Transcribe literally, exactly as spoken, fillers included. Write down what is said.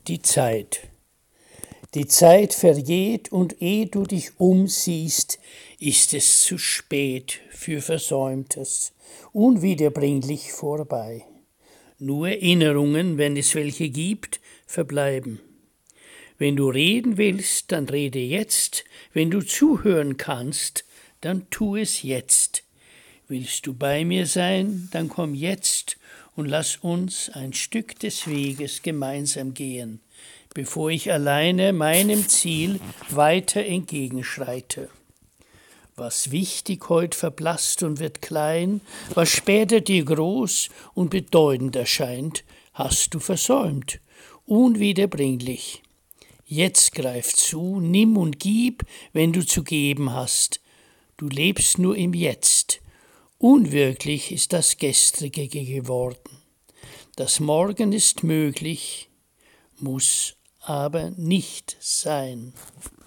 Die Zeit. Die Zeit vergeht, und ehe du dich umsiehst, ist es zu spät für Versäumtes, unwiederbringlich vorbei. Nur Erinnerungen, wenn es welche gibt, verbleiben. Wenn du reden willst, dann rede jetzt, wenn du zuhören kannst, dann tu es jetzt. Willst du bei mir sein, dann komm jetzt und lass uns ein Stück des Weges gemeinsam gehen, bevor ich alleine meinem Ziel weiter entgegenschreite. Was wichtig heut verblasst und wird klein, was später dir groß und bedeutend erscheint, hast du versäumt, unwiederbringlich. Jetzt greif zu, nimm und gib, wenn du zu geben hast. Du lebst nur im Jetzt. Unwirklich ist das Gestrige geworden. Das Morgen ist möglich, muss aber nicht sein.